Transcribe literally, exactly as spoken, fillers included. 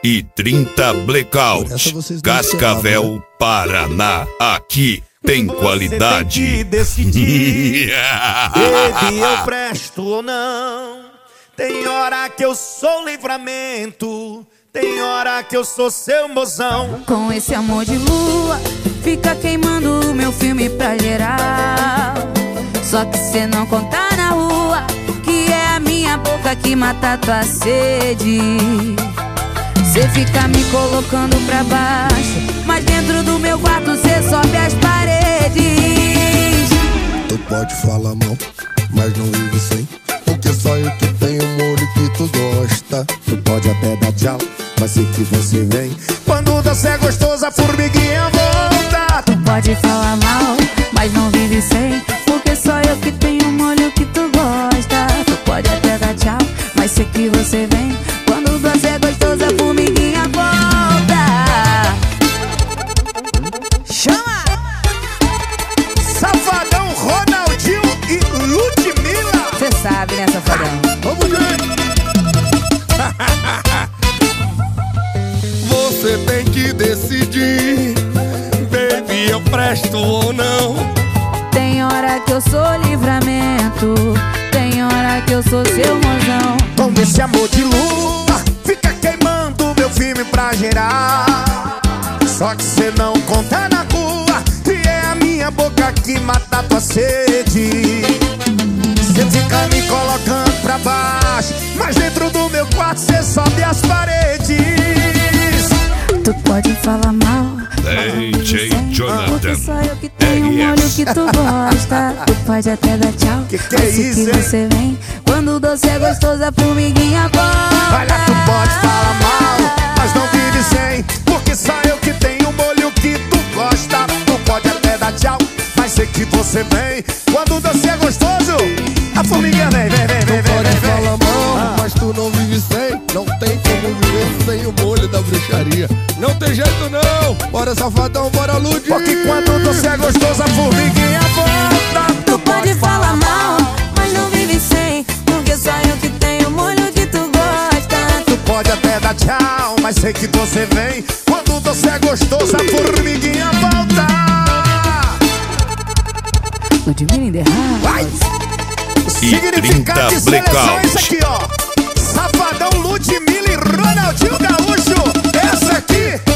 e trinta Blackout. Cascavel, Paraná. Aqui tem qualidade. Tem que decidir, baby, eu presto ou não. Tem hora que eu sou livramento, tem hora que eu sou seu mozão. Com esse amor de lua, fica queimando o meu filme pra geral. Só que cê não conta na rua que é a minha boca que mata tua sede. Cê fica me colocando pra baixo, mas dentro do meu quarto cê sobe as paredes. Tu pode falar mal, mas não vive sem, porque só eu que tenho o molho que tu gosta. Tu pode até dar tchau, mas sei que você vem. Quando você é gostoso, a formiguinha volta. Tu pode falar mal, mas não vive sem, porque só eu que tenho o molho que tu gosta. Tu pode até dar tchau, mas sei que você vem. Quando você é gostoso, a formiguinha volta. Chama! Safadão, Ronaldinho e Ludmilla. Cê sabe, né, Safadão? Vamos, gente! Você tem que decidir, baby, eu presto ou não. Tem hora que eu sou livramento, tem hora que eu sou seu mozão. Com esse amor de lua, fica queimando meu filme pra gerar. Só que cê não conta na rua que é a minha boca que mata tua sede. Cê fica me colocando pra baixo, mas dentro do meu quarto cê sobe as paredes. Tu pode falar mal, D J Jonathan, porque só eu que tenho o molho que tu gosta. Tu pode até dar tchau, Que que é mas sei isso, que hein? você vem. Quando o doce é gostoso, a formiguinha volta. Olha, tu pode falar mal, mas não vive sem, porque só eu que tenho o molho que tu gosta. Tu pode até dar tchau, mas sei que você vem. Quando o doce é gostoso, a formiguinha vem, vem, vem, vem, Tu vem, pode vem, vem. falar mal, mas tu não vive sem. Não tem como viver sem o molho da bruxaria. Não tem jeito não, bora Safadão, bora Lud. Porque quando o doce é gostoso, a formiguinha volta. Tu pode falar mal, mas não vive sem, porque só eu que tenho o molho que tu gosta. Tu pode até dar tchau, mas sei que você vem. Quando o doce é gostoso, a formiguinha volta. Ludmilla in the house. E Significado de trinta seleção é Blackout. isso aqui, ó. Safadão, Ludmilla e Ronaldinho Gaúcho. Essa aqui